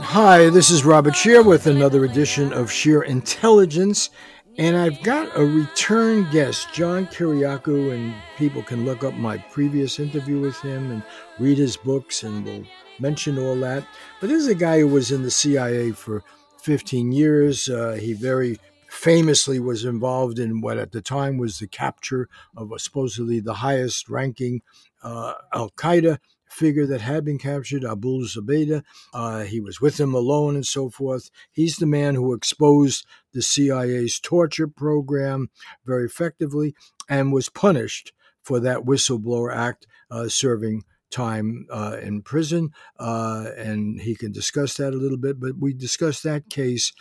Hi, this is Robert Shear with another edition of Sheer Intelligence, and I've got a return guest, John Kiriakou, and people can look up my previous interview with him and read his books, and we'll mention all that. But this is a guy who was in the CIA for 15 years. He very famously was involved in what at the time was the capture of supposedly the highest ranking Al Qaeda figure that had been captured, Abu Zubaydah. He was with him alone and so forth. He's the man who exposed the CIA's torture program very effectively and was punished for that whistleblower act, serving time in prison. And he can discuss that a little bit, but we discussed that case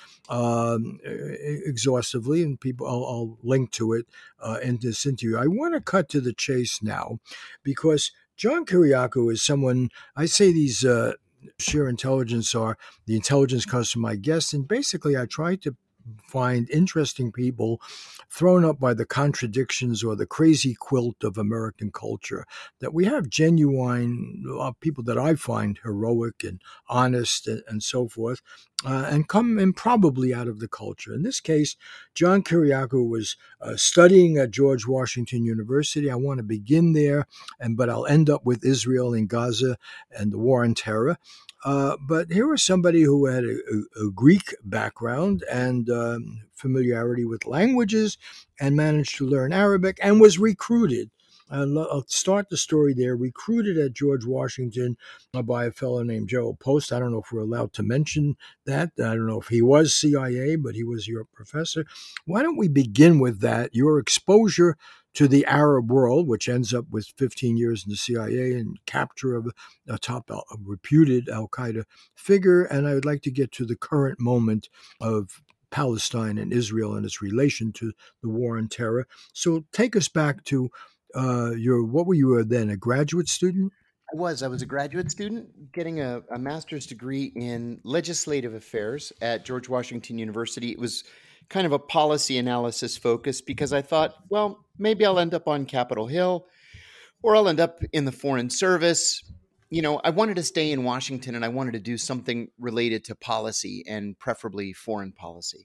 exhaustively, and I'll link to it in this interview. I want to cut to the chase now because John Kiriakou is someone, I say these sheer intelligence are the intelligence comes from my guests, and basically I try to find interesting people thrown up by the contradictions or the crazy quilt of American culture. That we have genuine people that I find heroic and honest and so forth, and come improbably out of the culture. In this case, John Kiriakou was studying at George Washington University. I want to begin there, but I'll end up with Israel and Gaza and the war on terror. But here was somebody who had a Greek background and familiarity with languages and managed to learn Arabic and was recruited. I'll start the story there. Recruited at George Washington by a fellow named Gerald Post. I don't know if we're allowed to mention that. I don't know if he was CIA, but he was your professor. Why don't we begin with that? Your exposure to the Arab world, which ends up with 15 years in the CIA and capture of a top reputed Al Qaeda figure. And I would like to get to the current moment of Palestine and Israel and its relation to the war on terror. So take us back to what were you then, a graduate student? I was a graduate student getting a master's degree in legislative affairs at George Washington University. It was kind of a policy analysis focus because I thought, well, maybe I'll end up on Capitol Hill or I'll end up in the Foreign Service. I wanted to stay in Washington and I wanted to do something related to policy and preferably foreign policy.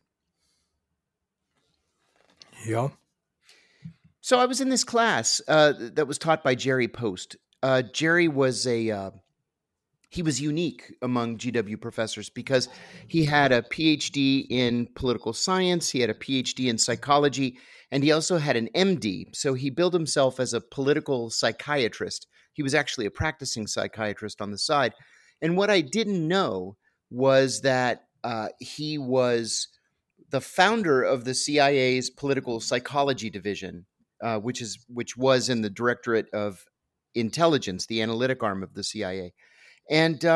Yeah. So I was in this class that was taught by Jerry Post. Jerry was he was unique among GW professors because he had a PhD in political science, he had a PhD in psychology, and he also had an MD. So he billed himself as a political psychiatrist. He was actually a practicing psychiatrist on the side. And what I didn't know was that he was the founder of the CIA's political psychology division, which was in the Directorate of Intelligence, the analytic arm of the CIA. And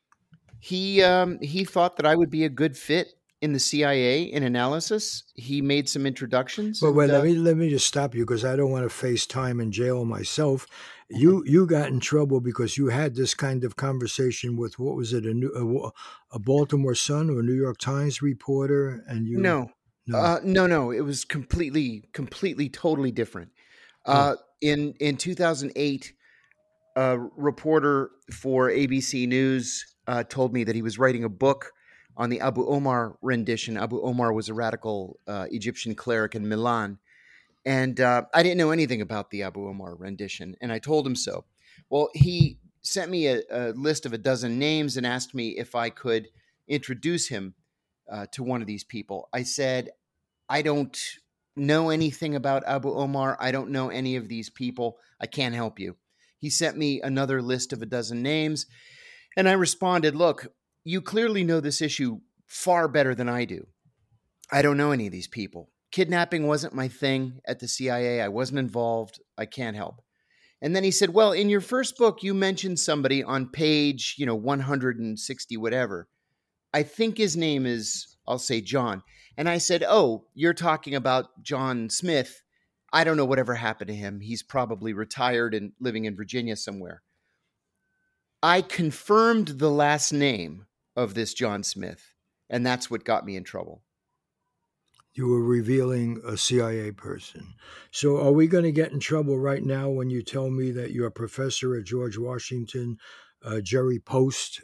he thought that I would be a good fit in the CIA in analysis. He made some introductions, But and wait, let me just stop you because I don't want to face time in jail myself. You got in trouble because you had this kind of conversation with what was it, a Baltimore Sun or a New York Times reporter, and you no, no. no, it was completely, totally different. Oh, In 2008, a reporter for ABC News told me that he was writing a book on the Abu Omar rendition. Abu Omar was a radical Egyptian cleric in Milan. And I didn't know anything about the Abu Omar rendition. And I told him so. Well, he sent me a list of a dozen names and asked me if I could introduce him to one of these people. I said, I don't know anything about Abu Omar. I don't know any of these people. I can't help you. He sent me another list of a dozen names. And I responded, look, you clearly know this issue far better than I do. I don't know any of these people. Kidnapping wasn't my thing at the CIA. I wasn't involved. I can't help. And then he said, well, in your first book, you mentioned somebody on page, 160, whatever. I think his name is, I'll say John. And I said, oh, you're talking about John Smith. I don't know whatever happened to him. He's probably retired and living in Virginia somewhere. I confirmed the last name of this John Smith, and that's what got me in trouble. you were revealing a CIA person. So are we going to get in trouble right now when you tell me that you're a professor at George Washington, Jerry Post?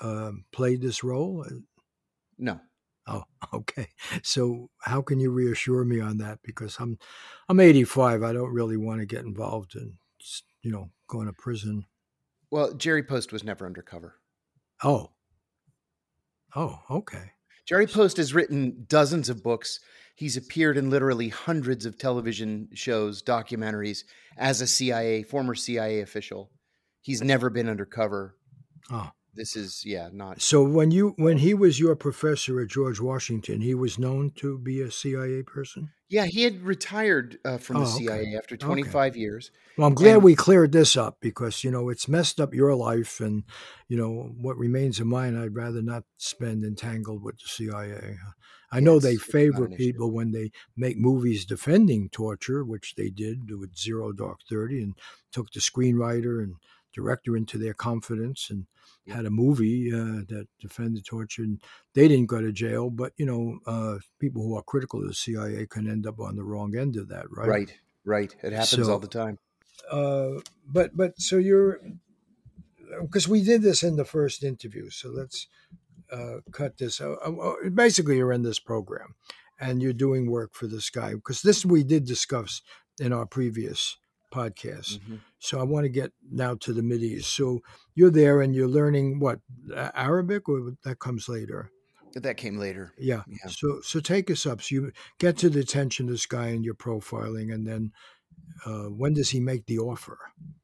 played this role? No. Oh, okay. So how can you reassure me on that? Because I'm 85. I don't really want to get involved in, going to prison. Well, Jerry Post was never undercover. Oh. Oh, okay. Jerry Post has written dozens of books. He's appeared in literally hundreds of television shows, documentaries as a former CIA official. He's never been undercover. Oh. This is, not. So when he was your professor at George Washington, he was known to be a CIA person? Yeah, he had retired from the okay. CIA after 25 years. Well, I'm glad we cleared this up because, it's messed up your life and, what remains of mine, I'd rather not spend entangled with the CIA. I know they favor people when they make movies defending torture, which they did with Zero Dark 30 and took the screenwriter and director into their confidence and had a movie that defended torture. And they didn't go to jail, but, people who are critical of the CIA can end up on the wrong end of that, right? Right. It happens all the time. But so because we did this in the first interview, so let's cut this. Basically, you're in this program, and you're doing work for this guy because this we did discuss in our previous podcast. Mm-hmm. So I want to get now to the Mideast. So you're there and you're learning what, Arabic, or that comes later? That came later. Yeah. So take us up. So you get to the attention of this guy and you're profiling, and then when does he make the offer?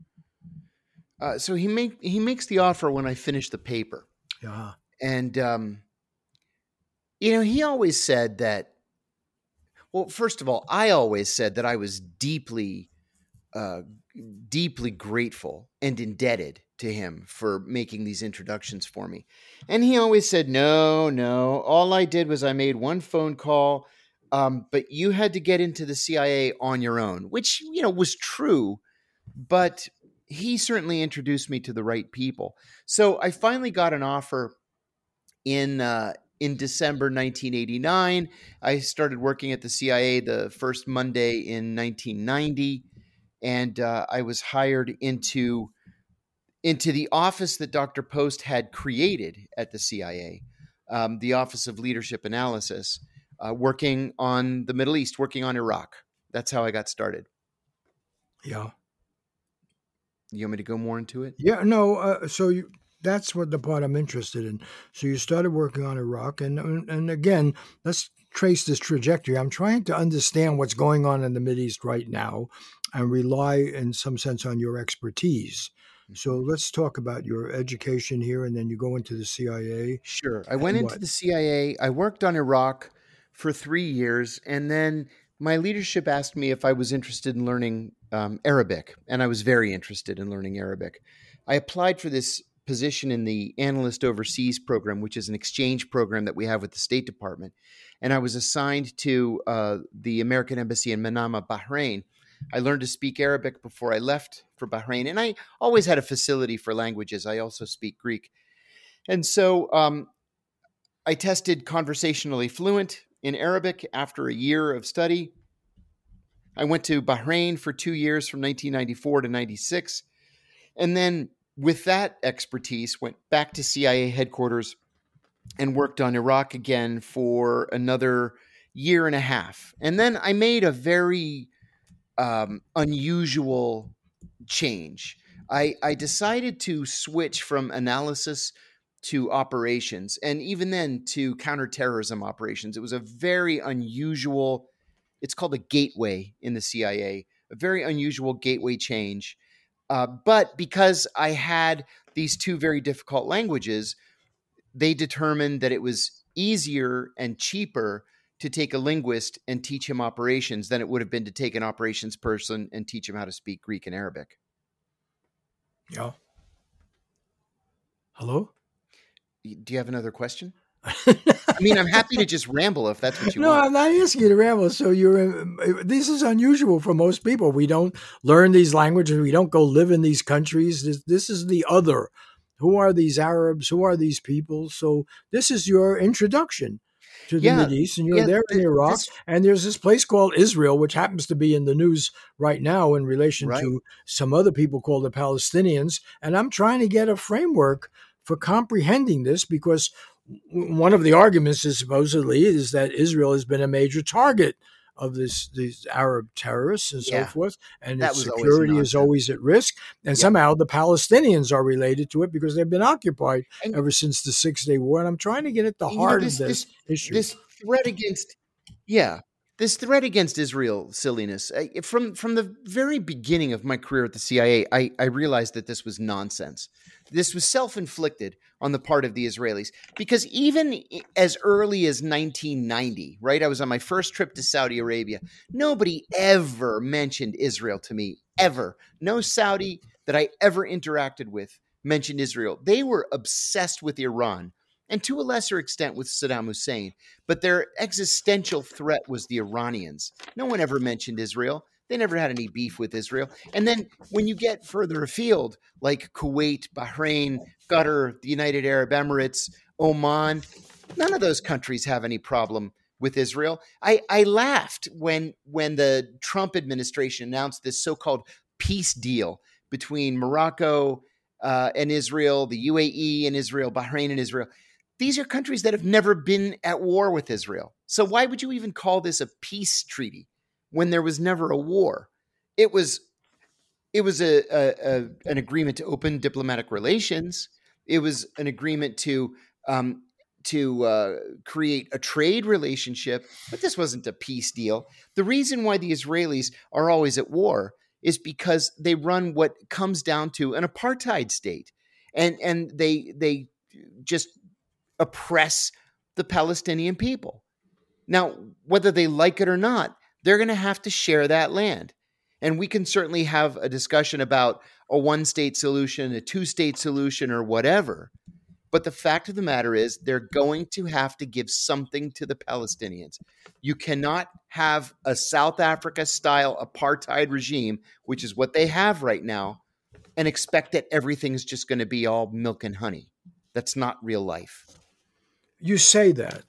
So he makes the offer when I finish the paper. Yeah. And he always said that. Well, first of all, I always said that I was deeply grateful and indebted to him for making these introductions for me. And he always said, no, all I did was I made one phone call, but you had to get into the CIA on your own, which, was true, but he certainly introduced me to the right people. So I finally got an offer in December 1989. I started working at the CIA the first Monday in 1990. And I was hired into the office that Dr. Post had created at the CIA, the Office of Leadership Analysis, working on the Middle East, working on Iraq. That's how I got started. Yeah. You want me to go more into it? Yeah, no. That's what the part I'm interested in. So you started working on Iraq, and again, let's trace this trajectory. I'm trying to understand what's going on in the Mideast right now and rely in some sense on your expertise. So let's talk about your education here, and then you go into the CIA. Sure. I went into the CIA. I worked on Iraq for 3 years, and then my leadership asked me if I was interested in learning Arabic, and I was very interested in learning Arabic. I applied for this position in the Analyst Overseas program, which is an exchange program that we have with the State Department. And I was assigned to the American Embassy in Manama, Bahrain. I learned to speak Arabic before I left for Bahrain, and I always had a facility for languages. I also speak Greek. And so I tested conversationally fluent in Arabic after a year of study. I went to Bahrain for 2 years from 1994 to 96. And then with that expertise, went back to CIA headquarters and worked on Iraq again for another year and a half. And then I made a very unusual change. I decided to switch from analysis to operations, and even then to counterterrorism operations. It was a very unusual, it's called a gateway in the CIA, a very unusual gateway change. But because I had these two very difficult languages, they determined that it was easier and cheaper to take a linguist and teach him operations than it would have been to take an operations person and teach him how to speak Greek and Arabic. Yeah. Hello? Do you have another question? I mean, I'm happy to just ramble if that's what you want. No, I'm not asking you to ramble. So this is unusual for most people. We don't learn these languages. We don't go live in these countries. This is the other. Who are these Arabs? Who are these people? So this is your introduction to the Mideast, and you're there in Iraq, and there's this place called Israel, which happens to be in the news right now in relation to some other people called the Palestinians, and I'm trying to get a framework for comprehending this, because one of the arguments is supposedly is that Israel has been a major target of these Arab terrorists and so forth, and its security is always at risk. And somehow the Palestinians are related to it because they've been occupied ever since the 6-Day War. And I'm trying to get at the heart of this issue. This threat against Israel silliness. From the very beginning of my career at the CIA, I realized that this was nonsense. This was self-inflicted on the part of the Israelis, because even as early as 1990, right, I was on my first trip to Saudi Arabia. Nobody ever mentioned Israel to me, ever. No Saudi that I ever interacted with mentioned Israel. They were obsessed with Iran, and to a lesser extent with Saddam Hussein. But their existential threat was the Iranians. No one ever mentioned Israel. They never had any beef with Israel. And then when you get further afield, like Kuwait, Bahrain, Qatar, the United Arab Emirates, Oman, none of those countries have any problem with Israel. I laughed when the Trump administration announced this so-called peace deal between Morocco and Israel, the UAE and Israel, Bahrain and Israel. These are countries that have never been at war with Israel. So why would you even call this a peace treaty when there was never a war? It was an agreement to open diplomatic relations. It was an agreement to create a trade relationship, but this wasn't a peace deal. The reason why the Israelis are always at war is because they run what comes down to an apartheid state, and they just oppress the Palestinian people. Now, whether they like it or not, they're going to have to share that land. And we can certainly have a discussion about a one-state solution, a two-state solution, or whatever. But the fact of the matter is they're going to have to give something to the Palestinians. You cannot have a South Africa-style apartheid regime, which is what they have right now, and expect that everything's just going to be all milk and honey. That's not real life. You say that.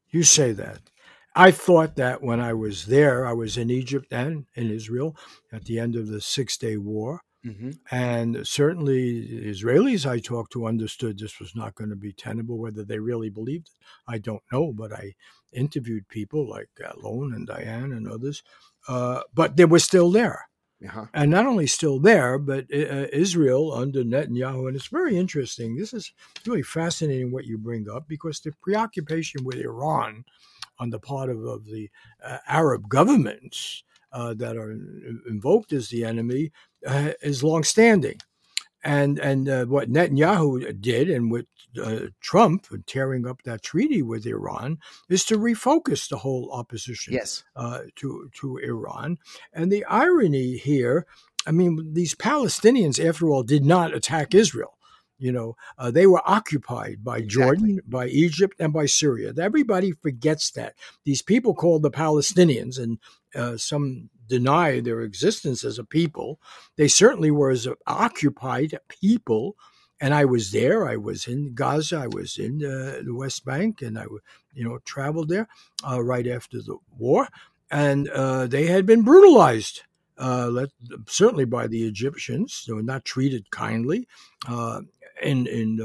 I thought that when I was there, I was in Egypt and in Israel at the end of the 6-Day War. Mm-hmm. And certainly the Israelis I talked to understood this was not going to be tenable. Whether they really believed it, I don't know. But I interviewed people like Alon and Diane and others. But they were still there. Uh-huh. And not only still there, but Israel under Netanyahu. And it's very interesting. This is really fascinating what you bring up, because the preoccupation with Iran on the part of the Arab governments that are invoked as the enemy is longstanding. And what Netanyahu did, and what Trump tearing up that treaty with Iran, is to refocus the whole opposition to Iran. And the irony here, I mean, these Palestinians, after all, did not attack Israel. They were occupied by Jordan, by Egypt, and by Syria. Everybody forgets that. These people called the Palestinians, and some deny their existence as a people. They certainly were as occupied people. And I was there. I was in Gaza. I was in the West Bank, and I traveled there right after the war. And they had been brutalized. Certainly by the Egyptians. They were not treated kindly. And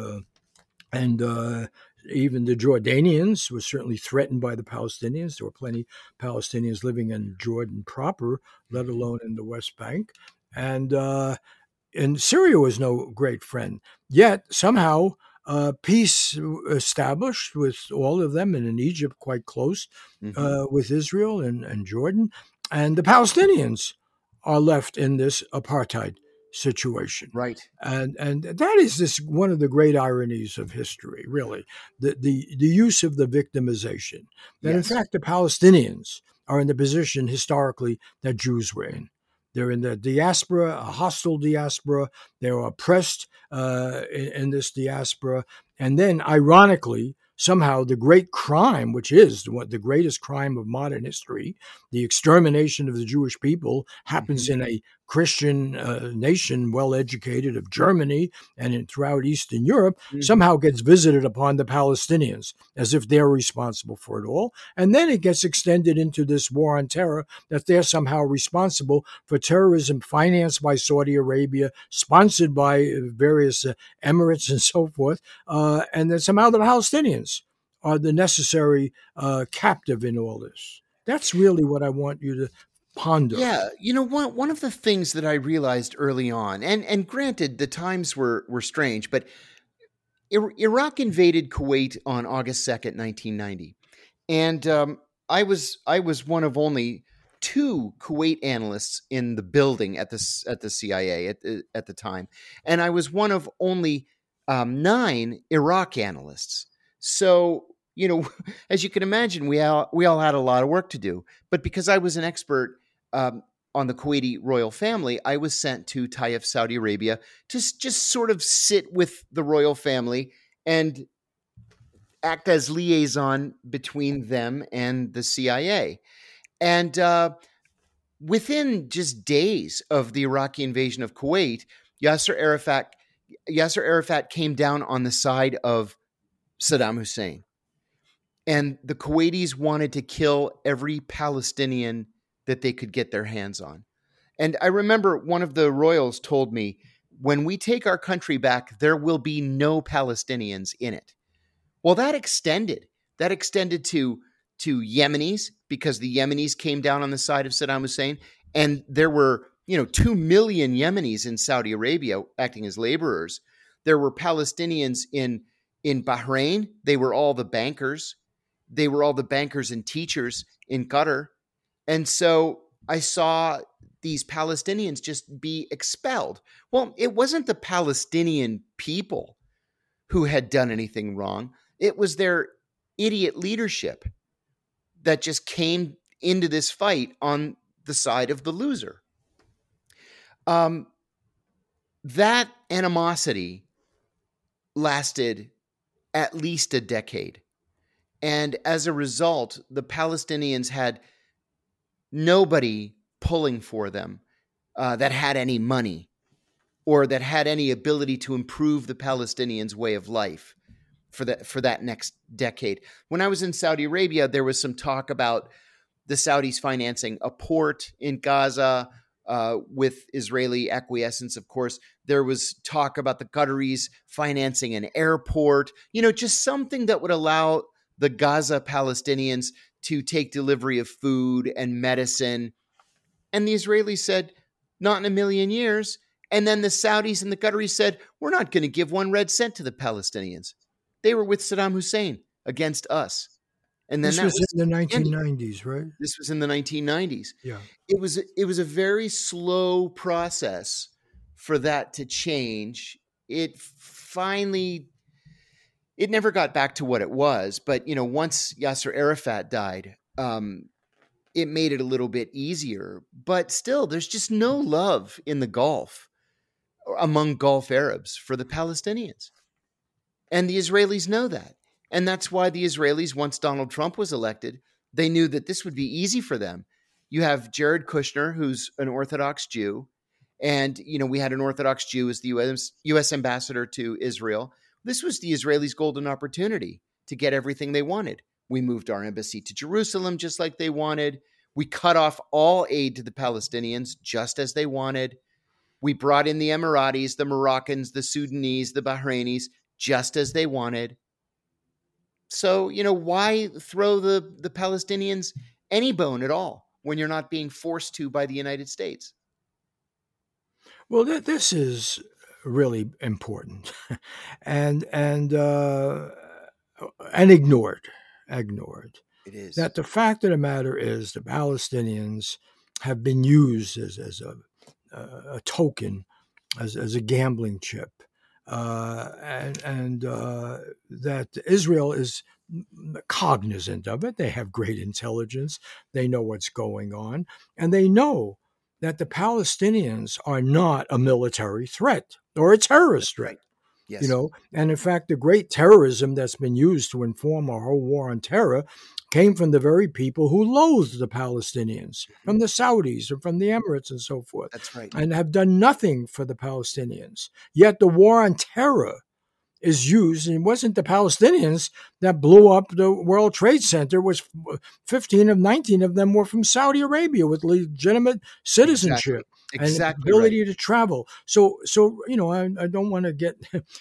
even the Jordanians were certainly threatened by the Palestinians. There were plenty of Palestinians living in Jordan proper, let alone in the West Bank. And Syria was no great friend. Yet somehow peace established with all of them, and in Egypt quite close with Israel and Jordan. And the Palestinians are left in this apartheid situation. Right. And that is one of the great ironies of history, really, the use of the victimization. That in fact the Palestinians are in the position historically that Jews were in. They're in the diaspora, a hostile diaspora. They're oppressed in this diaspora. And then, ironically, somehow the great crime, which is the greatest crime of modern history, the extermination of the Jewish people, happens in a Christian nation, well educated, of Germany and throughout Eastern Europe, Mhm. somehow gets visited upon the Palestinians as if they're responsible for it all. And then it gets extended into this war on terror, that they're somehow responsible for terrorism financed by Saudi Arabia, sponsored by various emirates and so forth. And then somehow the Palestinians are the necessary captive in all this. That's really what I want you to ponder. Yeah, one of the things that I realized early on, and granted, the times were strange, but Iraq invaded Kuwait on August 2nd, 1990, and I was one of only two Kuwait analysts in the building at the CIA at the time, and I was one of only 9 Iraq analysts. So as you can imagine, we all had a lot of work to do. But because I was an expert on the Kuwaiti royal family, I was sent to Taif, Saudi Arabia, to just sort of sit with the royal family and act as liaison between them and the CIA. And within just days of the Iraqi invasion of Kuwait, Yasser Arafat came down on the side of Saddam Hussein. And the Kuwaitis wanted to kill every Palestinian that they could get their hands on. And I remember one of the royals told me, when we take our country back, there will be no Palestinians in it. Well, that extended to Yemenis, because the Yemenis came down on the side of Saddam Hussein. And there were, 2 million Yemenis in Saudi Arabia acting as laborers. There were Palestinians in Bahrain. They were all the bankers. They were all the bankers and teachers in Qatar. And so I saw these Palestinians just be expelled. Well, it wasn't the Palestinian people who had done anything wrong. It was their idiot leadership that just came into this fight on the side of the loser. That animosity lasted at least a decade. And as a result, the Palestinians had nobody pulling for them that had any money or that had any ability to improve the Palestinians' way of life for that next decade. When I was in Saudi Arabia, there was some talk about the Saudis financing a port in Gaza with Israeli acquiescence, of course. There was talk about the Qataris financing an airport, just something that would allow the Gaza Palestinians to take delivery of food and medicine. And the Israelis said, not in a million years. And then the Saudis and the Qataris said, we're not going to give 1 red cent to the Palestinians. They were with Saddam Hussein against us. And then this was in the 1990s, right? This was in the 1990s. Yeah. It was a very slow process for that to change. It never got back to what it was, but once Yasser Arafat died, it made it a little bit easier. But still, there's just no love in the Gulf, among Gulf Arabs, for the Palestinians. And the Israelis know that. And that's why the Israelis, once Donald Trump was elected, they knew that this would be easy for them. You have Jared Kushner, who's an Orthodox Jew. And, we had an Orthodox Jew as the U.S. ambassador to Israel. This was the Israelis' golden opportunity to get everything they wanted. We moved our embassy to Jerusalem just like they wanted. We cut off all aid to the Palestinians just as they wanted. We brought in the Emiratis, the Moroccans, the Sudanese, the Bahrainis, just as they wanted. So, why throw the Palestinians any bone at all when you're not being forced to by the United States? Well, this is really important and ignored. It is. That the fact of the matter is the Palestinians have been used as a token, as a gambling chip. And that Israel is cognizant of it. They have great intelligence. They know what's going on. And they know that the Palestinians are not a military threat or a terrorist threat. Yes. And in fact, the great terrorism that's been used to inform our whole war on terror came from the very people who loathed the Palestinians, from the Saudis and from the Emirates and so forth, That's right. and have done nothing for the Palestinians. Yet the war on terror is used, and it wasn't the Palestinians that blew up the World Trade Center. Was 15 of 19 of them were from Saudi Arabia with legitimate citizenship and ability to travel. So I don't want to get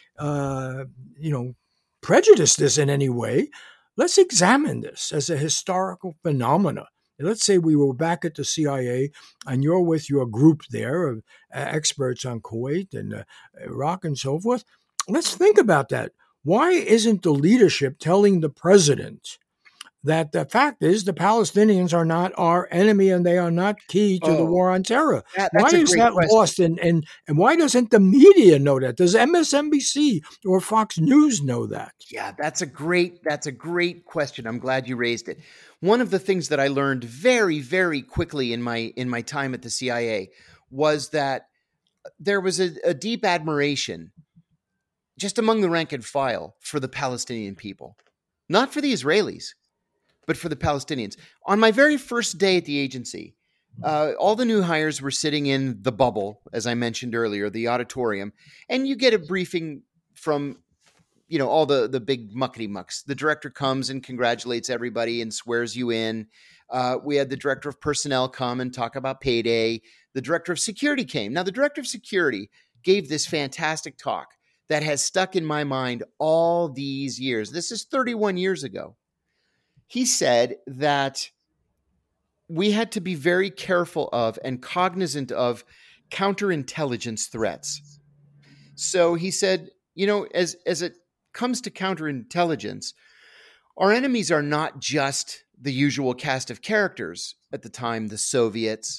prejudice this in any way. Let's examine this as a historical phenomena. Let's say we were back at the CIA and you're with your group there of experts on Kuwait and Iraq and so forth. Let's think about that. Why isn't the leadership telling the president that the fact is the Palestinians are not our enemy and they are not key to the war on terror? Why is that lost? And why doesn't the media know that? Does MSNBC or Fox News know that? Yeah, that's a great question. I'm glad you raised it. One of the things that I learned very, very quickly in my time at the CIA was that there was a deep admiration just among the rank and file for the Palestinian people, not for the Israelis, but for the Palestinians. On my very first day at the agency, all the new hires were sitting in the bubble, as I mentioned earlier, the auditorium, and you get a briefing from all the big muckety mucks. The director comes and congratulates everybody and swears you in. We had the director of personnel come and talk about payday. The director of security came. Now, the director of security gave this fantastic talk that has stuck in my mind all these years. This is 31 years ago. He said that we had to be very careful of and cognizant of counterintelligence threats. So he said, as it comes to counterintelligence, our enemies are not just the usual cast of characters at the time: the Soviets,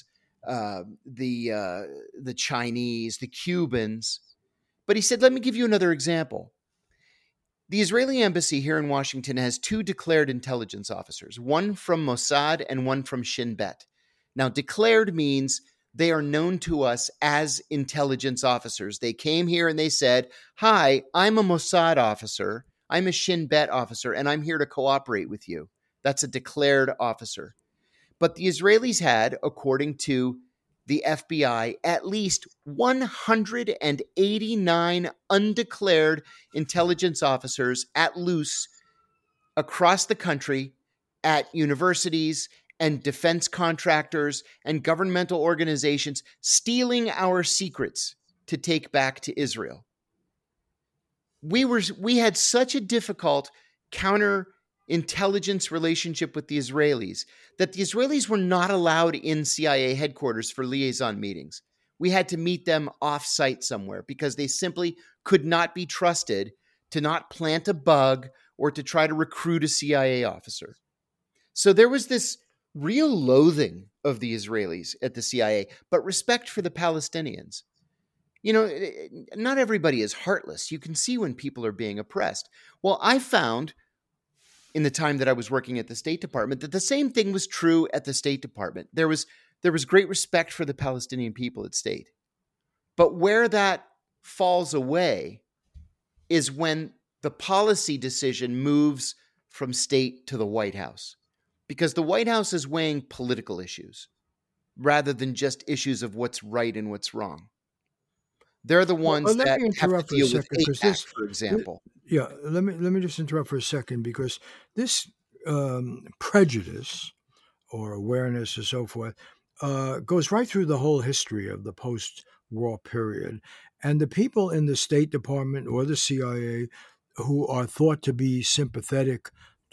the Chinese, the Cubans. But he said, let me give you another example. The Israeli embassy here in Washington has 2 declared intelligence officers, one from Mossad and one from Shin Bet. Now, declared means they are known to us as intelligence officers. They came here and they said, hi, I'm a Mossad officer, I'm a Shin Bet officer, and I'm here to cooperate with you. That's a declared officer. But the Israelis had, according to the FBI, at least 189 undeclared intelligence officers at loose across the country at universities and defense contractors and governmental organizations, stealing our secrets to take back to Israel. We had such a difficult counterintelligence relationship with the Israelis that the Israelis were not allowed in CIA headquarters for liaison meetings. We had to meet them off-site somewhere because they simply could not be trusted to not plant a bug or to try to recruit a CIA officer. So there was this real loathing of the Israelis at the CIA, but respect for the Palestinians. Not everybody is heartless. You can see when people are being oppressed. Well, I found in the time that I was working at the State Department that the same thing was true at the State Department. There was great respect for the Palestinian people at state. But where that falls away is when the policy decision moves from state to the White House. Because the White House is weighing political issues rather than just issues of what's right and what's wrong. They're the ones that have to deal with AIPAC, for example. Let me just interrupt for a second, because this prejudice or awareness or so forth goes right through the whole history of the post-war period. And the people in the State Department or the CIA who are thought to be sympathetic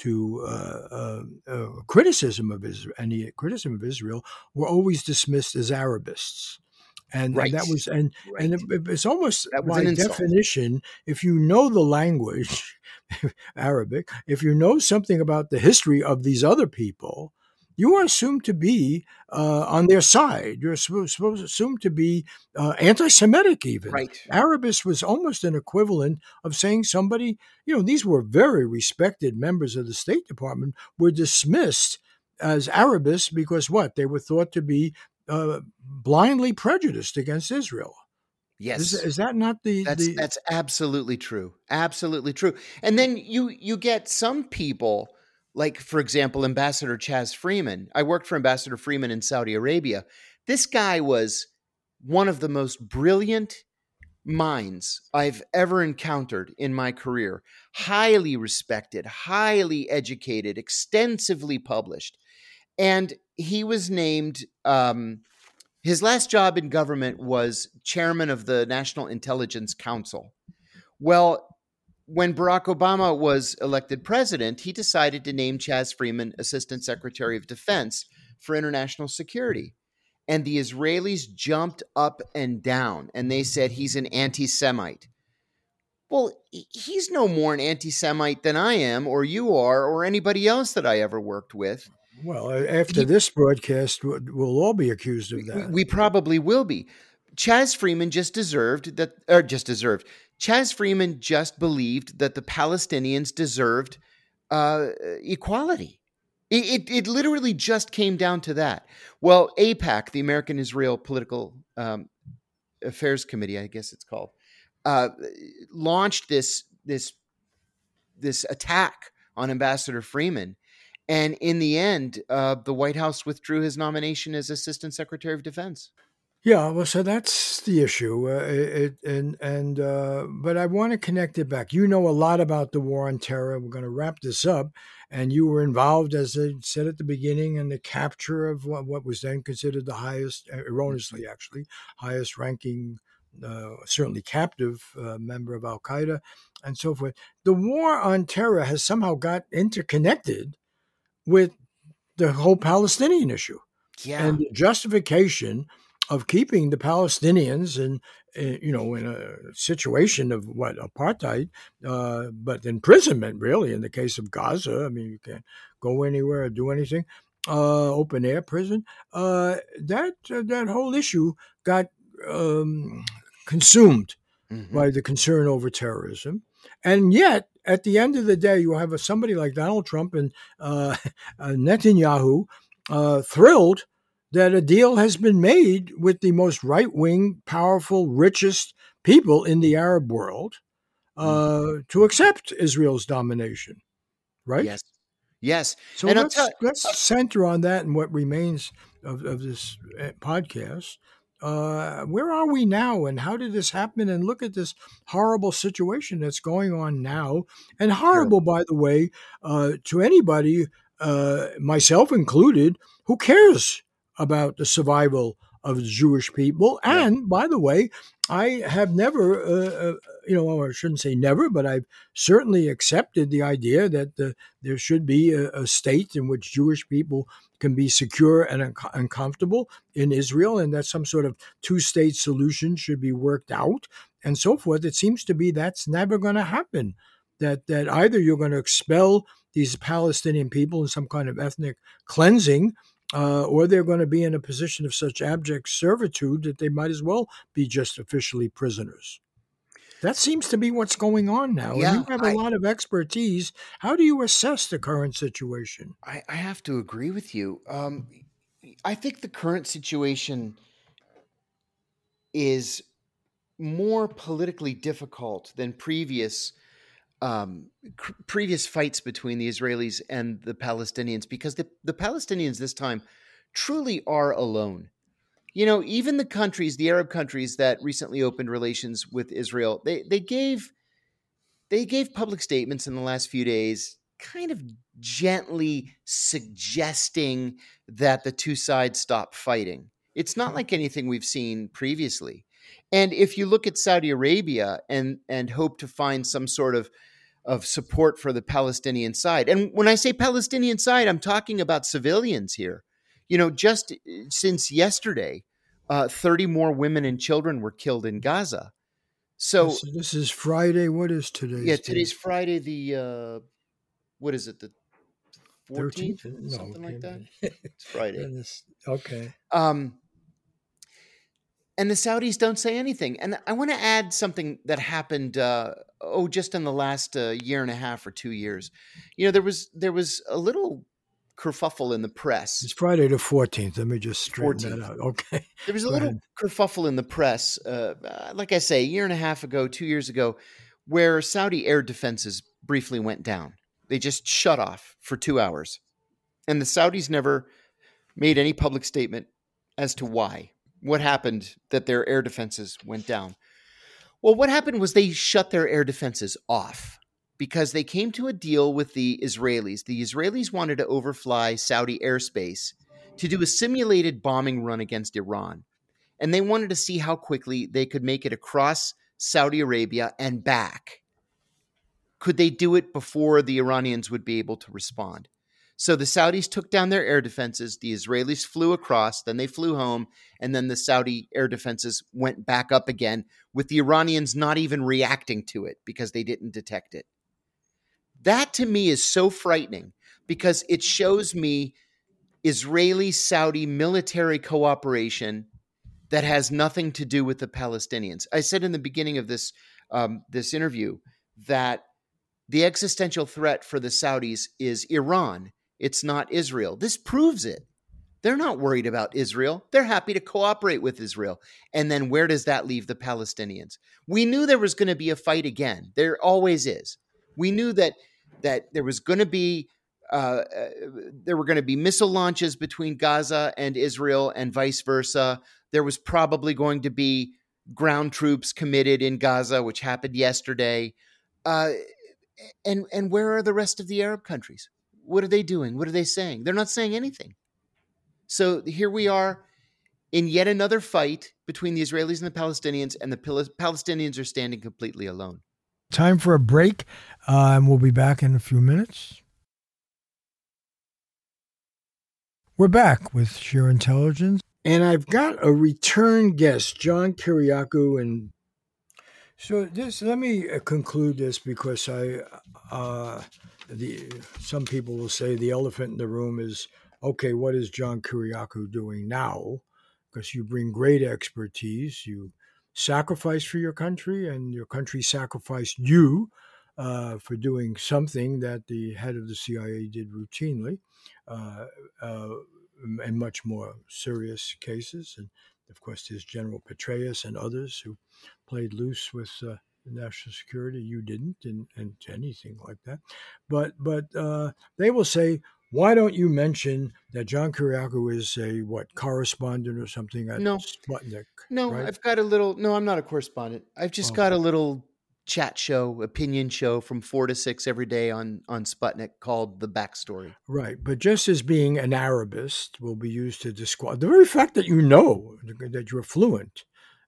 to criticism of Israel, any criticism of Israel, were always dismissed as Arabists. And that was, and it's almost by definition, if you know the language, Arabic, if you know something about the history of these other people, you are assumed to be on their side. You're assumed to be anti-Semitic even. Right. Arabist was almost an equivalent of saying somebody, these were very respected members of the State Department, were dismissed as Arabists because what? They were thought to be blindly prejudiced against Israel. Yes. Is that not That's absolutely true. Absolutely true. And then you get some people like, for example, Ambassador Chaz Freeman. I worked for Ambassador Freeman in Saudi Arabia. This guy was one of the most brilliant minds I've ever encountered in my career. Highly respected, highly educated, extensively published. And he was named, his last job in government was chairman of the National Intelligence Council. Well, when Barack Obama was elected president, he decided to name Chaz Freeman Assistant Secretary of Defense for International Security. And the Israelis jumped up and down and they said he's an anti-Semite. Well, he's no more an anti-Semite than I am, or you are, or anybody else that I ever worked with. Well, after this broadcast, we'll all be accused of that. We probably will be. Chaz Freeman Chaz Freeman just believed that the Palestinians deserved equality. It literally just came down to that. Well, AIPAC, the American Israel Political Affairs Committee, I guess it's called, launched this attack on Ambassador Freeman. And in the end, the White House withdrew his nomination as Assistant Secretary of Defense. Yeah, well, so that's the issue, but I want to connect it back. You know a lot about the war on terror. We're going to wrap this up, and you were involved, as I said at the beginning, in the capture of what was then considered the highest, erroneously actually, highest-ranking, certainly captive member of Al Qaeda, and so forth. The war on terror has somehow got interconnected with the whole Palestinian issue, and the justification of keeping the Palestinians in a situation of apartheid, but imprisonment, really, in the case of Gaza. I mean, you can't go anywhere or do anything. Open air prison. That whole issue got consumed by the concern over terrorism, and yet at the end of the day, you have somebody like Donald Trump and Netanyahu thrilled that a deal has been made with the most right-wing, powerful, richest people in the Arab world to accept Israel's domination, right? Yes. So and let's center on that and what remains of this podcast. Where are we now, and how did this happen? And look at this horrible situation that's going on now, and horrible, by the way, to anybody, myself included, who cares about the survival of the Jewish people. And by the way, I have never, or I shouldn't say never, but I've certainly accepted the idea that there should be a state in which Jewish people can be secure and comfortable in Israel, and that some sort of two-state solution should be worked out and so forth. It seems to be that's never going to happen, that either you're going to expel these Palestinian people in some kind of ethnic cleansing, or they're going to be in a position of such abject servitude that they might as well be just officially prisoners. That seems to be what's going on now. Yeah, and you have a lot of expertise. How do you assess the current situation? I have to agree with you. I think the current situation is more politically difficult than previous fights between the Israelis and the Palestinians, because the Palestinians this time truly are alone. Even the Arab countries that recently opened relations with Israel, they gave public statements in the last few days, kind of gently suggesting that the two sides stop fighting. It's not like anything we've seen previously. And if you look at Saudi Arabia and hope to find some sort of support for the Palestinian side. And when I say Palestinian side, I'm talking about civilians here. Just since yesterday, 30 more women and children were killed in Gaza. So this is Friday. What is today? Yeah, today's Friday. The what is it? The 14th? No, something like that. It's Friday. Okay. And the Saudis don't say anything. And I want to add something that happened, just in the last year and a half or 2 years. There was a little kerfuffle in the press. It's Friday the 14th. Let me just straighten that out. Okay. There was a little kerfuffle in the press, like I say, a year and a half ago, 2 years ago, where Saudi air defenses briefly went down. They just shut off for 2 hours. And the Saudis never made any public statement as to why. What happened that their air defenses went down? Well, what happened was they shut their air defenses off because they came to a deal with the Israelis. The Israelis wanted to overfly Saudi airspace to do a simulated bombing run against Iran. And they wanted to see how quickly they could make it across Saudi Arabia and back. Could they do it before the Iranians would be able to respond? So the Saudis took down their air defenses. The Israelis flew across, then they flew home, and then the Saudi air defenses went back up again, with the Iranians not even reacting to it because they didn't detect it. That to me is so frightening because it shows me Israeli-Saudi military cooperation that has nothing to do with the Palestinians. I said in the beginning of this interview that the existential threat for the Saudis is Iran. It's not Israel. This proves it. They're not worried about Israel. They're happy to cooperate with Israel. And then where does that leave the Palestinians? We knew there was going to be a fight again. There always is. We knew that there was going to be there were going to be missile launches between Gaza and Israel and vice versa. There was probably going to be ground troops committed in Gaza, which happened yesterday. And where are the rest of the Arab countries? What are they doing? What are they saying? They're not saying anything. So here we are in yet another fight between the Israelis and the Palestinians, and the Palestinians are standing completely alone. Time for a break, and we'll be back in a few minutes. We're back with Sheer Intelligence, and I've got a return guest, John Kiriakou, and so let me conclude this because some people will say the elephant in the room is, okay, what is John Kiriakou doing now? Because you bring great expertise, you sacrifice for your country, and your country sacrificed you for doing something that the head of the CIA did routinely in much more serious cases. And of course, there's General Petraeus and others who played loose with national security. You didn't, and anything like that. But they will say, why don't you mention that John Kiriakou is a correspondent or something at Sputnik? No, right? I've got a little. No, I'm not a correspondent. I've just got a little chat show, opinion show from 4 to 6 every day on Sputnik called The Backstory. Right. But just as being an Arabist will be used to disqualify, the very fact that you know that you're fluent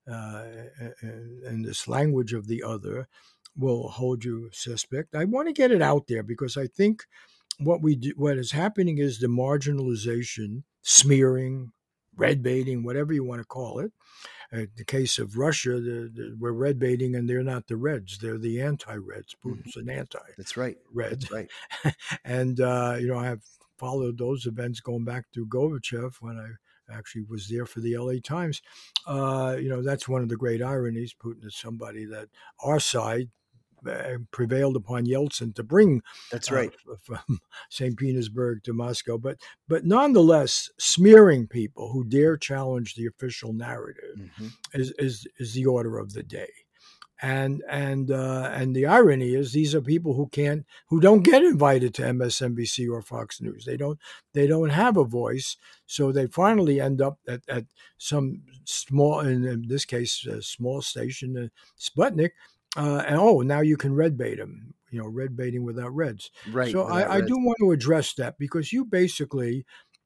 in this language of the other will hold you suspect. I want to get it out there because I think what is happening is the marginalization, smearing, red baiting, whatever you want to call it. The case of Russia, we're red baiting, and they're not the Reds; they're the anti-Reds. Putin's an anti. That's right. Red. That's right. And I have followed those events going back to Gorbachev when I actually was there for the LA Times. That's one of the great ironies. Putin is somebody that our side prevailed upon Yeltsin to bring. That's right. From St. Petersburg to Moscow, but nonetheless, smearing people who dare challenge the official narrative is the order of the day. And the irony is these are people who don't get invited to MSNBC or Fox News. They don't have a voice, so they finally end up at some small, in this case, a small station, Sputnik. And now you can red bait them, red baiting without reds. Right. So I do want to address that because you basically,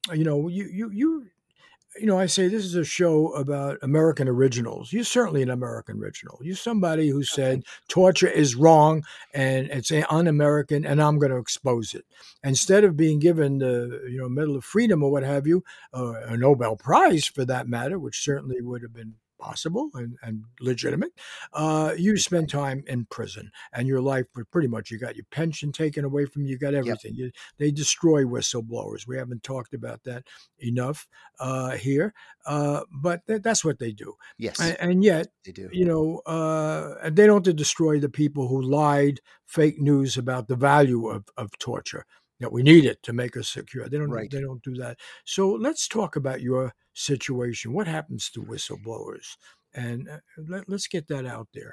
I say this is a show about American originals. You're certainly an American original. You're somebody who said torture is wrong and it's un-American, and I'm going to expose it. Instead of being given the Medal of Freedom or what have you, a Nobel Prize for that matter, which certainly would have been possible and legitimate, you spend time in prison, and your life pretty much, you got your pension taken away from you, got everything. Yep. They destroy whistleblowers. We haven't talked about that enough here, but that's what they do. Yes, and yet they do. They don't destroy the people who lied, fake news about the value of torture. We need it to make us secure. They don't. Right. They don't do that. So let's talk about your situation. What happens to whistleblowers? And let's get that out there.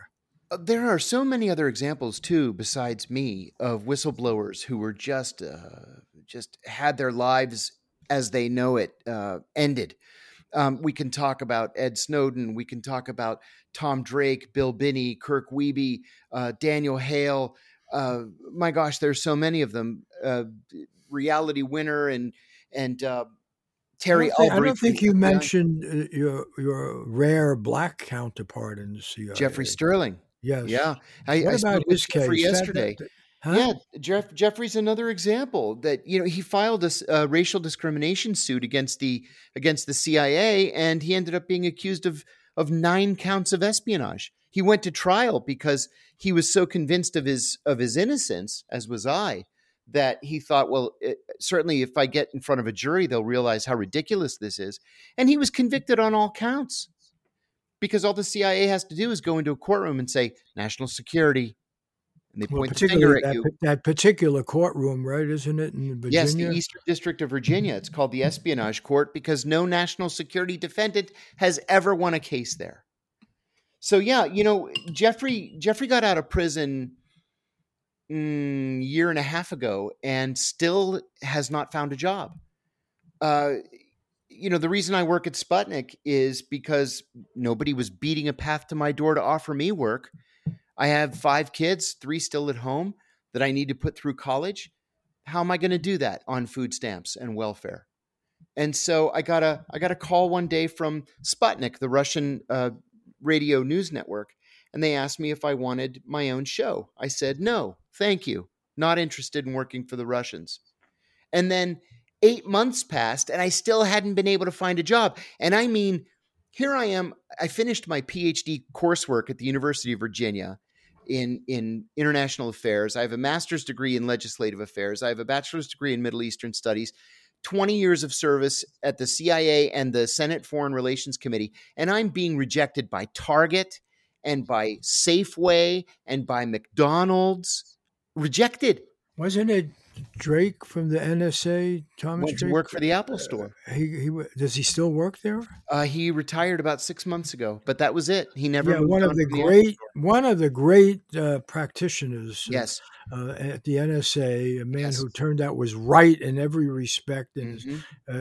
There are so many other examples too, besides me, of whistleblowers who were just had their lives as they know it ended. We can talk about Ed Snowden. We can talk about Tom Drake, Bill Binney, Kirk Wiebe, Daniel Hale. My gosh, there's so many of them. Reality Winner and Terry I Albury don't from think you the FBI. mentioned your rare black counterpart in the Jeffrey CIA. Sterling. Yes. Yeah, What I about spoke with his Jeffrey case? yesterday. Huh? Yeah, Jeffrey's another example that he filed a racial discrimination suit against the CIA, and he ended up being accused of 9 counts of espionage. He went to trial because he was so convinced of his innocence, as was I, that he thought, well, certainly if I get in front of a jury, they'll realize how ridiculous this is, and he was convicted on all counts because all the CIA has to do is go into a courtroom and say national security, and they Well, point the finger particularly at you. that particular courtroom, right? Isn't it in Yes, the Virginia? Eastern District of Virginia. It's called the Espionage Court because no national security defendant has ever won a case there. So yeah, Jeffrey got out of prison year and a half ago and still has not found a job. The reason I work at Sputnik is because nobody was beating a path to my door to offer me work. I have 5 kids, 3 still at home that I need to put through college. How am I going to do that on food stamps and welfare? And so I got a call one day from Sputnik, the Russian radio news network, and they asked me if I wanted my own show. I said, no, thank you. Not interested in working for the Russians. And then 8 months passed and I still hadn't been able to find a job. And I mean, here I am. I finished my PhD coursework at the University of Virginia in international affairs. I have a master's degree in legislative affairs. I have a bachelor's degree in Middle Eastern studies, 20 years of service at the CIA and the Senate Foreign Relations Committee. And I'm being rejected by Target and by Safeway and by McDonald's. Rejected. Wasn't it Drake from the NSA, Thomas Went to Drake? work for the Apple Store. Does he still work there? He retired about 6 months ago, but that was it. He never Yeah, moved one on of the from the Apple Store. one of the great practitioners Yes. at the NSA, a man Yes. who turned out was right in every respect in his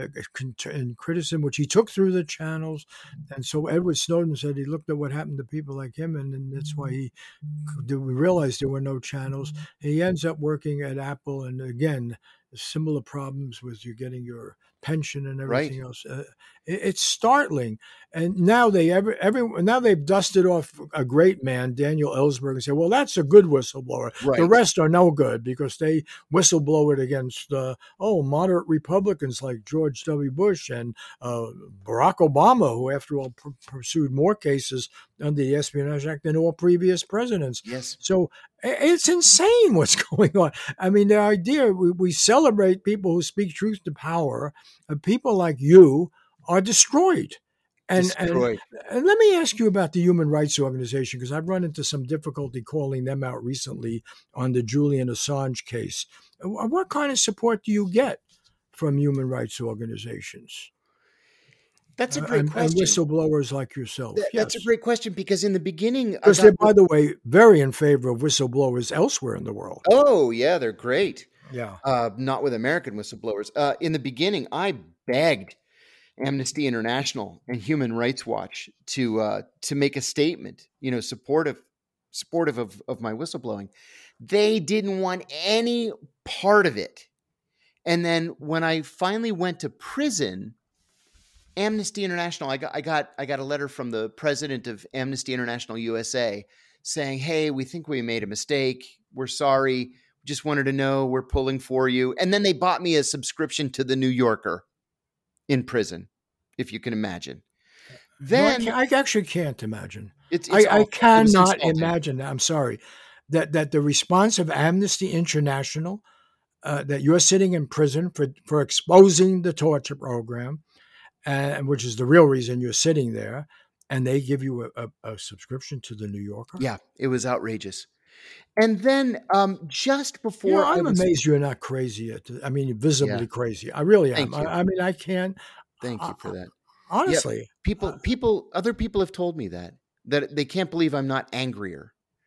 in criticism, which he took through the channels. And so Edward Snowden said he looked at what happened to people like him, and that's why he realized there were no channels. He ends up working at Apple, and again, similar problems with you getting your pension and everything else. It's startling. And now now they've dusted off a great man, Daniel Ellsberg, and say, well, that's a good whistleblower. Right. The rest are no good because they whistleblow it against moderate Republicans like George W. Bush and Barack Obama, who after all pursued more cases under the Espionage Act than all previous presidents. Yes. So it's insane what's going on. I mean, the idea we celebrate people who speak truth to power, people like you are destroyed. And let me ask you about the Human Rights Organization, because I've run into some difficulty calling them out recently on the Julian Assange case. What kind of support do you get from human rights organizations? That's a great question. And whistleblowers like yourself. That's a great question because in the beginning... Because they're, by the way, very in favor of whistleblowers elsewhere in the world. Oh, yeah, they're great. Yeah. Not with American whistleblowers. In the beginning, I begged Amnesty International and Human Rights Watch to make a statement, supportive of my whistleblowing. They didn't want any part of it. And then when I finally went to prison, Amnesty International, I got a letter from the president of Amnesty International USA saying, hey, we think we made a mistake. We're sorry. Just wanted to know we're pulling for you. And then they bought me a subscription to the New Yorker in prison, if you can imagine. Then no, I actually can't imagine. I cannot imagine. I'm sorry that the response of Amnesty International, that you're sitting in prison for exposing the torture program, which is the real reason you're sitting there, and they give you a subscription to the New Yorker. Yeah, it was outrageous. And then just before, I'm amazed you're not crazy. Visibly crazy. I really am. I can't. Thank you for that. Honestly, other people have told me that they can't believe I'm not angrier.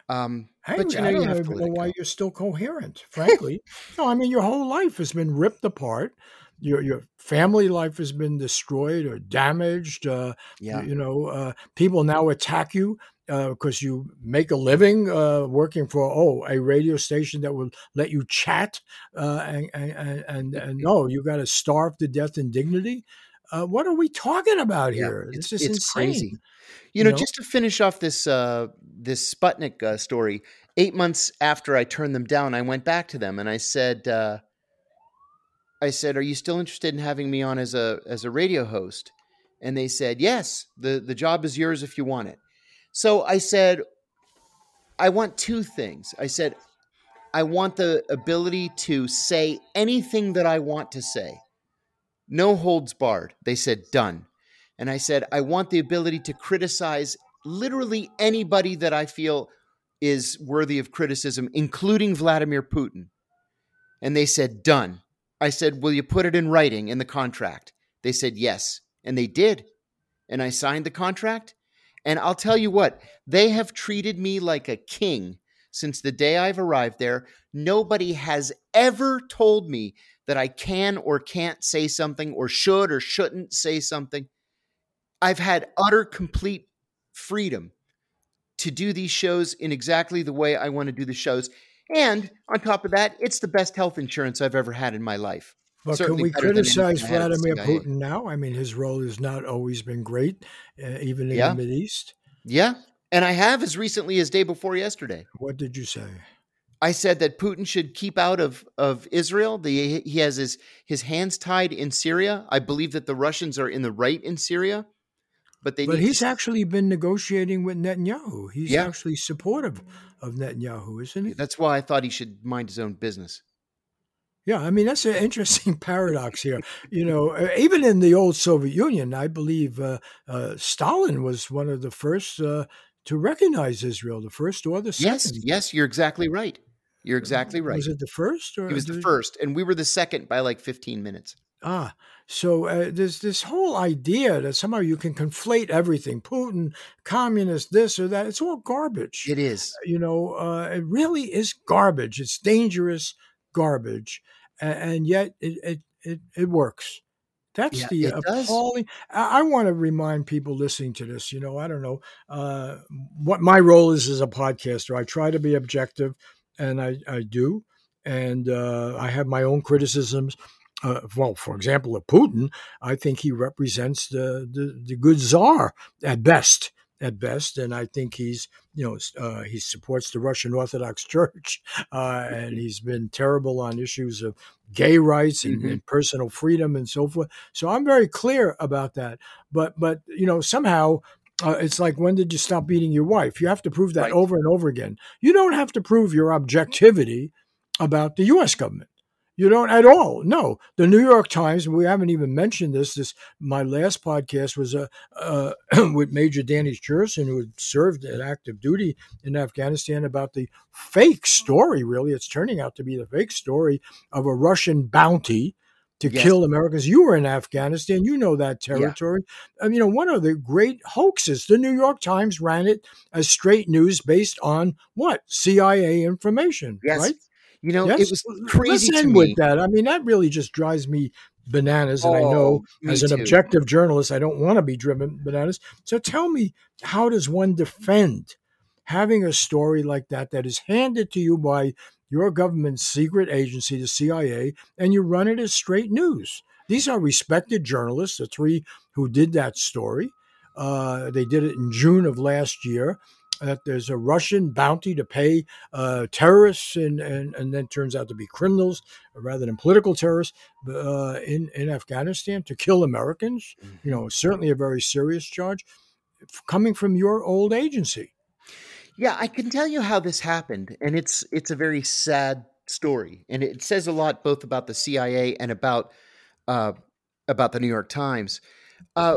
But I you don't have to even let know it why go. you're still coherent, frankly. No, I mean, your whole life has been ripped apart. Your family life has been destroyed or damaged. Yeah. People now attack you because you make a living working for a radio station that will let you chat, and no, you got to starve to death in dignity. What are we talking about Yeah. here? This is It's insane. crazy. You know, Just to finish off this Sputnik story, 8 months after I turned them down, I went back to them and I said, "Are you still interested in having me on as a radio host?" And they said, "Yes, the job is yours if you want it." So I said, "I want two things." I said, "I want the ability to say anything that I want to say. No holds barred." They said, "Done." And I said, "I want the ability to criticize literally anybody that I feel is worthy of criticism, including Vladimir Putin." And they said, "Done." I said, "Will you put it in writing in the contract?" They said, "Yes." And they did. And I signed the contract. And I'll tell you what, they have treated me like a king since the day I've arrived there. Nobody has ever told me that I can or can't say something or should or shouldn't say something. I've had utter, complete freedom to do these shows in exactly the way I want to do the shows. And on top of that, it's the best health insurance I've ever had in my life. but can Certainly we better than criticize anything I had at the Vladimir CIA. Putin now? I mean, his role has not always been great, even in the Yeah. Mideast. Yeah. And I have as recently as day before yesterday. What did you say? I said that Putin should keep out of Israel. He has his hands tied in Syria. I believe that the Russians are in the right in Syria, but they But need to. he's actually been negotiating with Netanyahu. He's Yeah, actually supportive of Netanyahu, isn't he? that's why I thought he should mind his own business. Yeah, I mean that's an interesting paradox here. Even in the old Soviet Union, I believe Stalin was one of the first to recognize Israel, the first or the Yes, second. yes, you're exactly right. You're exactly right. Was it the first He or was the first, and we were the second by like 15 minutes. Ah, so there's this whole idea that somehow you can conflate everything, Putin, communist, this or that. It's all garbage. It is. It really is garbage. It's dangerous garbage, and yet it works. That's Yeah, the it does. appalling. I want to remind people listening to this. I don't know what my role is as a podcaster. I try to be objective, and I do, and I have my own criticisms. Well, for example, of Putin, I think he represents the good czar at best. At best, and I think he supports the Russian Orthodox Church, and he's been terrible on issues of gay rights Hmm. and personal freedom and so forth. So I'm very clear about that. But somehow it's like, when did you stop beating your wife? You have to prove that Right. over and over again. You don't have to prove your objectivity about the U.S. government. You don't at all. No, the New York Times. We haven't even mentioned this. My last podcast was with Major Danny Jerson, who had served at active duty in Afghanistan, about the fake story. Really, it's turning out to be the fake story of a Russian bounty to Yes. kill Americans. You were in Afghanistan. You know that Yeah. territory. One of the great hoaxes. The New York Times ran it as straight news based on what? CIA information, Yes. right? It Yes, was let's crazy to end with me. that. I mean, that really just drives me bananas. And I know Oh, me as an too. objective journalist, I don't want to be driven bananas. So tell me, how does one defend having a story like that is handed to you by your government's secret agency, the CIA, and you run it as straight news? These are respected journalists, the three who did that story. They did it in June of last year. That there's a Russian bounty to pay terrorists and then turns out to be criminals rather than political terrorists in Afghanistan to kill Americans. Mhm. Certainly a very serious charge coming from your old agency. Yeah, I can tell you how this happened, and it's a very sad story, and it says a lot both about the CIA and uh, about the New York Times. Uh,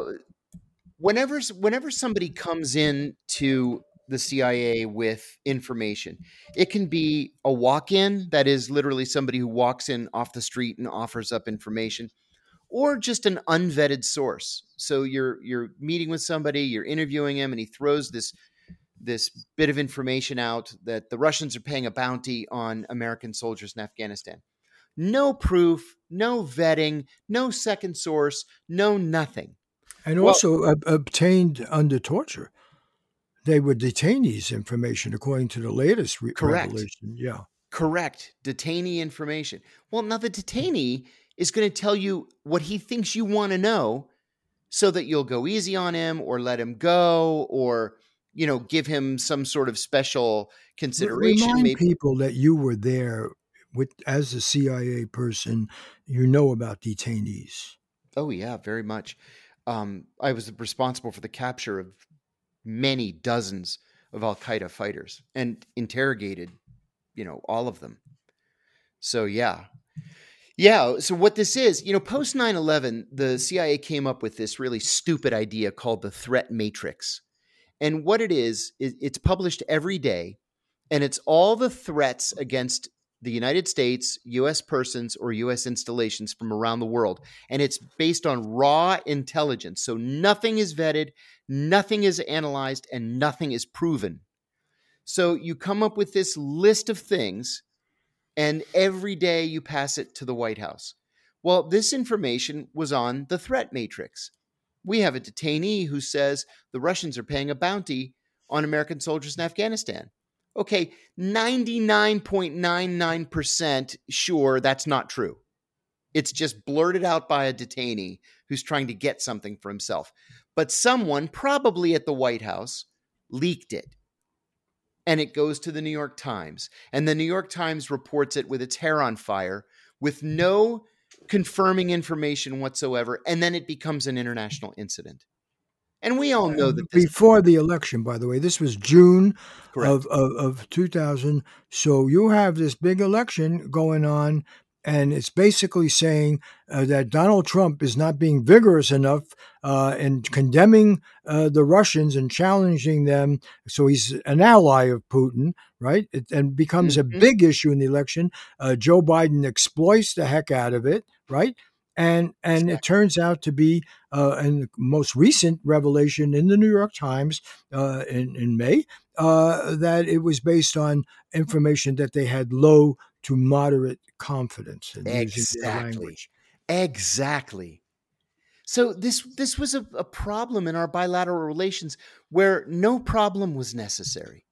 whenever somebody comes in to the CIA with information, it can be a walk-in, that is literally somebody who walks in off the street and offers up information, or just an unvetted source. So you're meeting with somebody, you're interviewing him, and he throws this bit of information out that the Russians are paying a bounty on American soldiers in Afghanistan. No proof, no vetting, no second source, no nothing. And Well, also obtained under torture. They would detain these information according to the latest correct. revelation. Yeah. Correct. Detainee information. Well, now the detainee is going to tell you what he thinks you want to know so that you'll go easy on him or let him go or, give him some sort of special consideration. Remind Maybe. people that you were there as a CIA person, about detainees. Oh, yeah, very much. I was responsible for the capture of many dozens of Al Qaeda fighters and interrogated, all of them. So, yeah. Yeah. So, what this is, post 9/11, the CIA came up with this really stupid idea called the threat matrix. And what it is, it's published every day, and it's all the threats against the United States, U.S. persons, or U.S. installations from around the world. And it's based on raw intelligence. So nothing is vetted, nothing is analyzed, and nothing is proven. So you come up with this list of things, and every day you pass it to the White House. Well, this information was on the threat matrix. We have a detainee who says the Russians are paying a bounty on American soldiers in Afghanistan. Okay, 99.99% sure that's not true. It's just blurted out by a detainee who's trying to get something for himself. But someone, probably at the White House, leaked it. And it goes to the New York Times. And the New York Times reports it with its hair on fire, with no confirming information whatsoever, and then it becomes an international incident. And we all know that this before the election, by the way, this was June of 2000. So you have this big election going on, and it's basically saying that Donald Trump is not being vigorous enough in condemning the Russians and challenging them. So he's an ally of Putin, right? And becomes a big issue in the election. Joe Biden exploits the heck out of it, right? And it turns out to be, and the most recent revelation in the New York Times in May, that it was based on information that they had low to moderate confidence in using their language. Exactly. So this was a problem in our bilateral relations where no problem was necessary.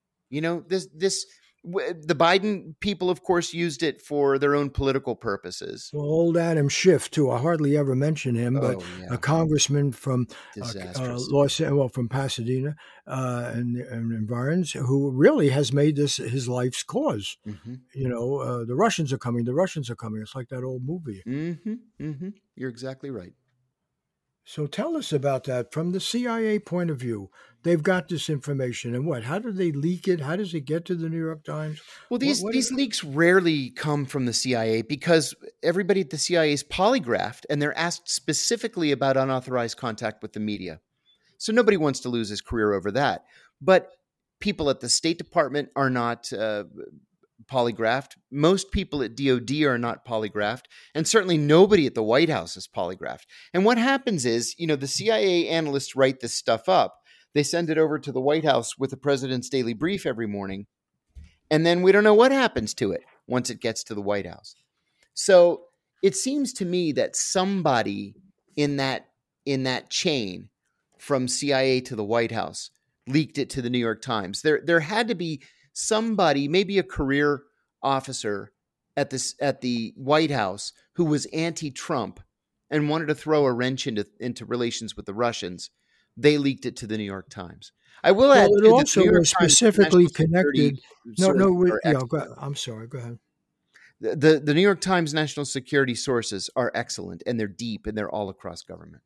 The Biden people, of course, used it for their own political purposes. Well, old Adam Schiff, too. I hardly ever mention him, but a congressman from from Pasadena and environs, who really has made this his life's cause. Mm-hmm. The Russians are coming. The Russians are coming. It's like that old movie. Mm-hmm. Mm-hmm. You're exactly right. So tell us about that from the CIA point of view. They've got this information, and what? How do they leak it? How does it get to the New York Times? Well, these leaks rarely come from the CIA because everybody at the CIA is polygraphed, and they're asked specifically about unauthorized contact with the media. So nobody wants to lose his career over that. But people at the State Department are not polygraphed. Most people at DOD are not polygraphed, and certainly nobody at the White House is polygraphed. And what happens is, the CIA analysts write this stuff up. They send it over to the White House with the president's daily brief every morning, and then we don't know what happens to it once it gets to the White House. So it seems to me that somebody in that chain from CIA to the White House leaked it to the New York Times. There had to be somebody, maybe a career officer at the White House who was anti-Trump and wanted to throw a wrench into relations with the Russians. They leaked it to the New York Times. I will add it also was specifically connected. I'm sorry. Go ahead. The New York Times national security sources are excellent, and they're deep, and they're all across government.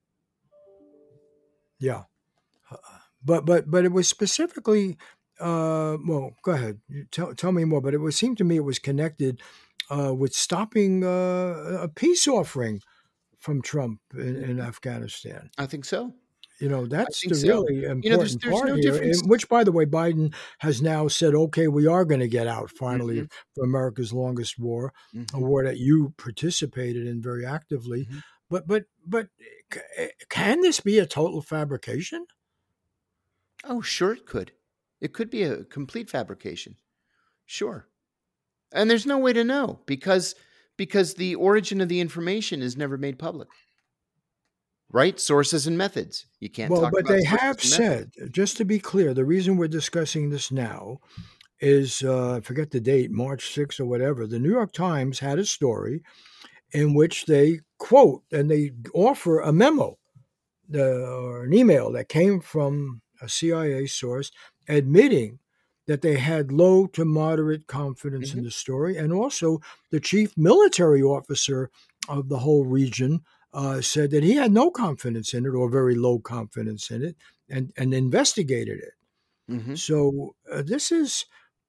Yeah, but it was specifically. Well, go ahead. Tell me more. But it seemed to me it was connected with stopping a peace offering from Trump in Afghanistan. I think so. That's the really important part here, which, by the way, Biden has now said, okay, we are going to get out finally for America's longest war, a war that you participated in very actively. But can this be a total fabrication? Oh, sure it could. It could be a complete fabrication. Sure. And there's no way to know because the origin of the information is never made public. Right? Sources and methods. You can't Well, talk but about they sources have and methods. said, just to be clear, the reason we're discussing this now is, I forget the date, March 6th or whatever. The New York Times had a story in which they quote and they offer a memo or an email that came from a CIA source admitting that they had low to moderate confidence in Mhm. the story. And also, the chief military officer of the whole region said that he had no confidence in it or very low confidence in it and investigated it. Mhm. So this is,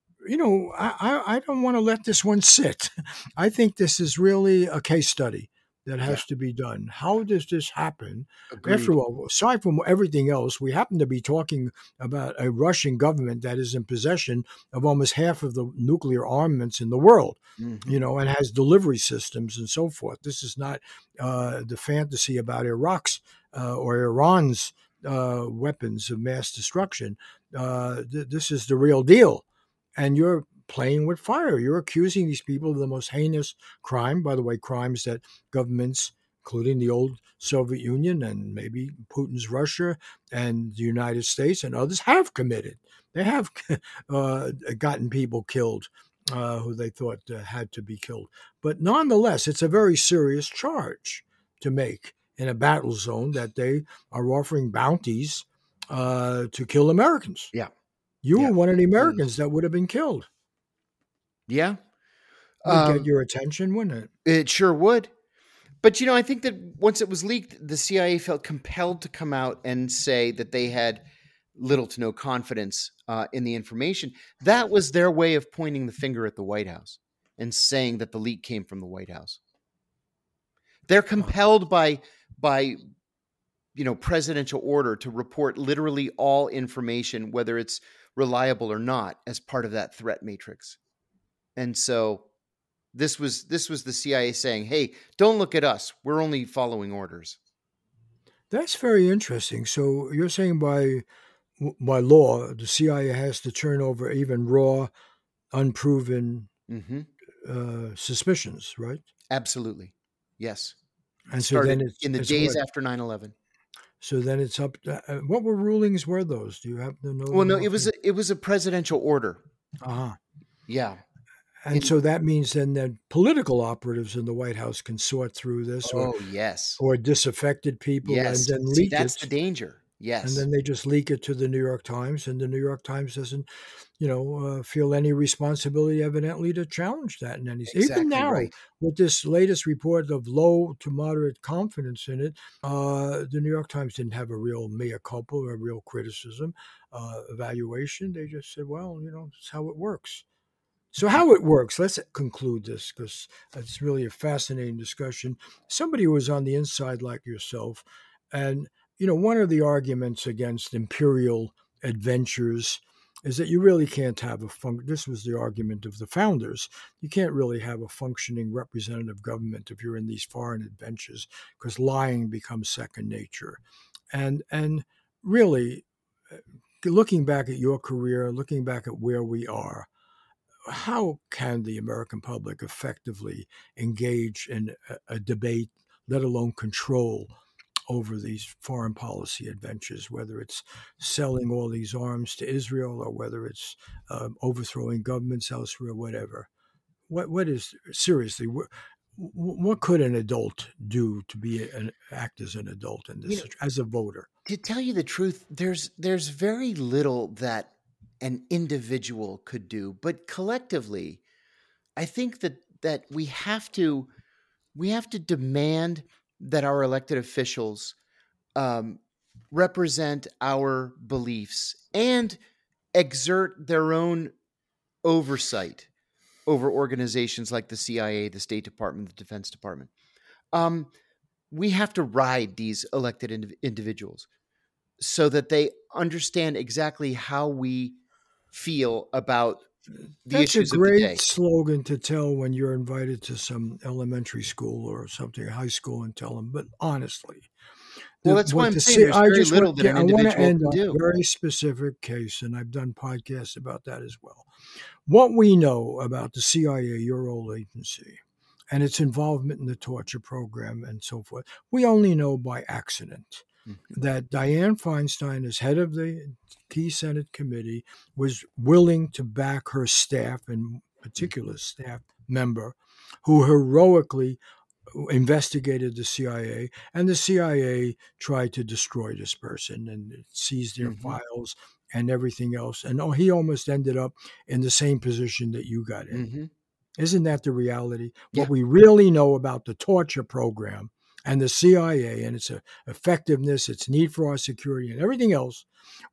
I don't want to let this one sit. I think this is really a case study that Yeah. has to be done. How does this happen? After Agreed. all, aside from everything else, we happen to be talking about a Russian government that is in possession of almost half of the nuclear armaments in the world, Mhm. and has delivery systems and so forth. This is not the fantasy about Iraq's or Iran's weapons of mass destruction. This is the real deal, and you're playing with fire. You're accusing these people of the most heinous crime, by the way, crimes that governments, including the old Soviet Union and maybe Putin's Russia and the United States and others, have committed. They have gotten people killed who they thought had to be killed. But nonetheless, it's a very serious charge to make in a battle zone that they are offering bounties to kill Americans. Yeah. You Yeah. were one of the And Americans that would have been killed. yeah. Would get Um, your attention, wouldn't it? it sure would. But I think that once it was leaked, the CIA felt compelled to come out and say that they had little to no confidence in the information. That was their way of pointing the finger at the White House and saying that the leak came from the White House. They're compelled by presidential order to report literally all information, whether it's reliable or not, as part of that threat matrix. And so this was the CIA saying, "Hey, don't look at us. We're only following orders." That's very interesting. So you're saying by law, the CIA has to turn over even raw, unproven Hmm. suspicions, right? Absolutely, yes. And so Started then in the it's days what? after 9/11. So then it's up. What were rulings were those? Do you happen to know Well, them no, it was offhand? a presidential order. Uh-huh. Yeah. And In so that means then that political operatives in the White House can sort through this, or Oh, yes. or disaffected people, and Yes. then See, leak that's the it, danger. and Yes. then they just leak it to the New York Times, and the New York Times doesn't, feel any responsibility evidently to challenge that in any. Even Exactly now, right. with this latest report of low to moderate confidence in it, the New York Times didn't have a real mea culpa, a real criticism, evaluation. They just said, well, that's how it works. So, how it works, let's conclude this because it's really a fascinating discussion. Somebody who was on the inside, like yourself, and one of the arguments against imperial adventures is that you really can't have this was the argument of the founders. You can't really have a functioning representative government if you're in these foreign adventures because lying becomes second nature. And really, looking back at your career, looking back at where we are, how can the American public effectively engage in a debate, let alone control over these foreign policy adventures, whether it's selling all these arms to Israel or whether it's overthrowing governments elsewhere, whatever? What is seriously? What could an adult do to act as an adult in You this know, as a voter? to tell you the truth, there's very little that an individual could do, but collectively, I think that we have to demand that our elected officials um, represent our beliefs and exert their own oversight over organizations like the CIA, the State Department, the Defense Department. Um, we have to ride these elected individuals so that they understand exactly how we feel about the That's a issues of the great day. slogan to tell when you're invited to some elementary school or something, high school, and tell them. But honestly, Well, that's why what I'm the saying there's I very just want, little that yeah, an I want to individual end can on do. a very specific case, and I've done podcasts about that as well. What we know about the CIA, your old agency, and its involvement in the torture program and so forth, we only know by accident Mhm. that Dianne Feinstein, as head of the key Senate committee, was willing to back her staff, in particular staff member, who heroically investigated the CIA, and the CIA tried to destroy this person and seized their Mhm. files and everything else. And he almost ended up in the same position that you got in. Mhm. Isn't that the reality? Yeah. What we really know about the torture program and the CIA and its effectiveness, its need for our security, and everything else,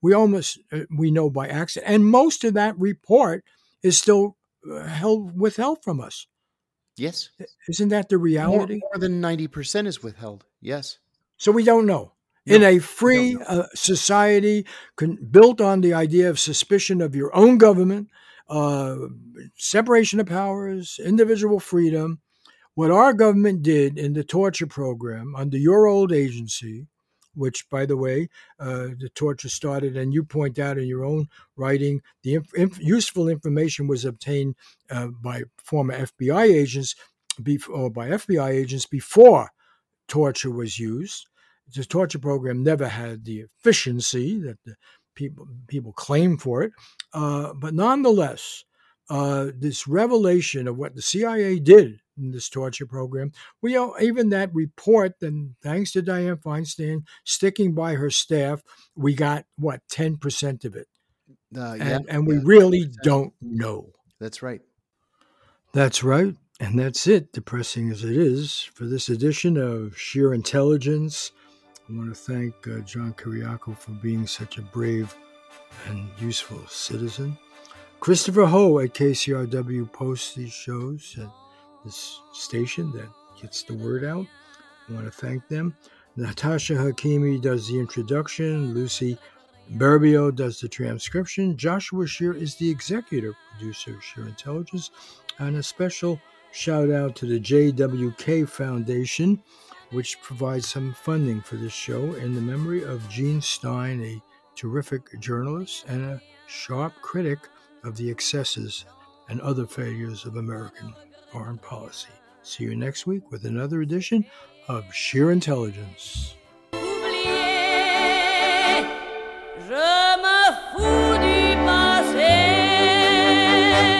we know by accident. And most of that report is still withheld from us. Yes. Isn't that the More reality? more than 90% is withheld. Yes. So we don't know. In No, a we don't free know. society built on the idea of suspicion of your own government, uh, separation of powers, individual freedom, what our government did in the torture program under your old agency, which, by the way, the torture started, and you point out in your own writing, the useful information was obtained by former FBI agents or by FBI agents before torture was used. The torture program never had the efficiency that the people claim for it, but nonetheless, this revelation of what the CIA did in this torture program, even that report, and thanks to Dianne Feinstein sticking by her staff, we got what 10% of it, Yeah, and we yeah, really 10%. don't know. That's right. That's right. And that's it, depressing as it is, for this edition of Sheer Intelligence. I want to thank John Kiriakou for being such a brave and useful citizen. Christopher Ho at KCRW posts these shows at this station that gets the word out. I want to thank them. Natasha Hakimi does the introduction. Lucy Berbio does the transcription. Joshua Shear is the executive producer of Sheer Intelligence. And a special shout out to the JWK Foundation, which provides some funding for this show in the memory of Gene Stein, a terrific journalist and a sharp critic of the excesses and other failures of American foreign policy. See you next week with another edition of Sheer Intelligence.